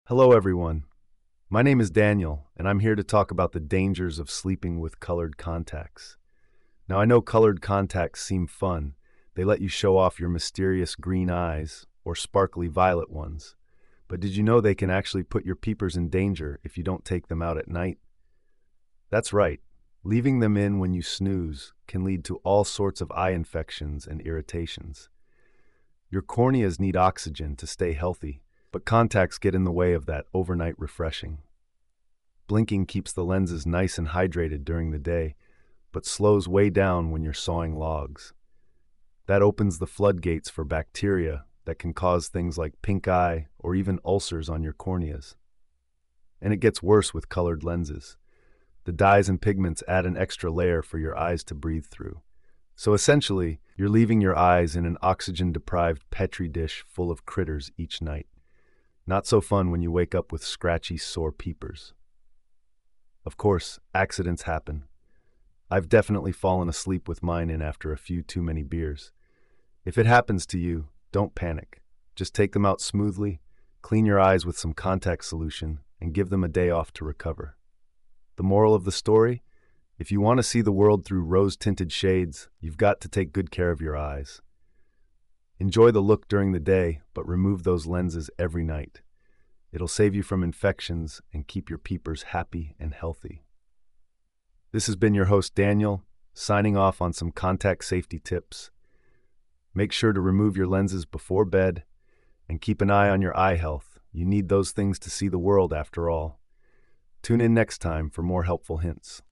Hello, everyone. My name is Daniel, and I'm here to talk about the dangers of sleeping with colored contacts. Now, I know colored contacts seem fun. They let you show off your mysterious green eyes or sparkly violet ones. But did you know they can actually put your peepers in danger if you don't take them out at night? That's right. Leaving them in when you snooze can lead to all sorts of eye infections and irritations. Your corneas need oxygen to stay healthy, but contacts get in the way of that overnight refreshing. Blinking keeps the lenses nice and hydrated during the day, but slows way down when you're sawing logs. That opens the floodgates for bacteria that can cause things like pink eye or even ulcers on your corneas. And it gets worse with colored lenses. The dyes and pigments add an extra layer for your eyes to breathe through. So essentially, you're leaving your eyes in an oxygen-deprived petri dish full of critters each night. Not so fun when you wake up with scratchy, sore peepers. Of course, accidents happen. I've definitely fallen asleep with mine in after a few too many beers. If it happens to you, don't panic. Just take them out smoothly, clean your eyes with some contact solution, and give them a day off to recover. The moral of the story? If you want to see the world through rose-tinted shades, you've got to take good care of your eyes. Enjoy the look during the day, but remove those lenses every night. It'll save you from infections and keep your peepers happy and healthy. This has been your host, Daniel, signing off on some contact safety tips. Make sure to remove your lenses before bed and keep an eye on your eye health. You need those things to see the world after all. Tune in next time for more helpful hints.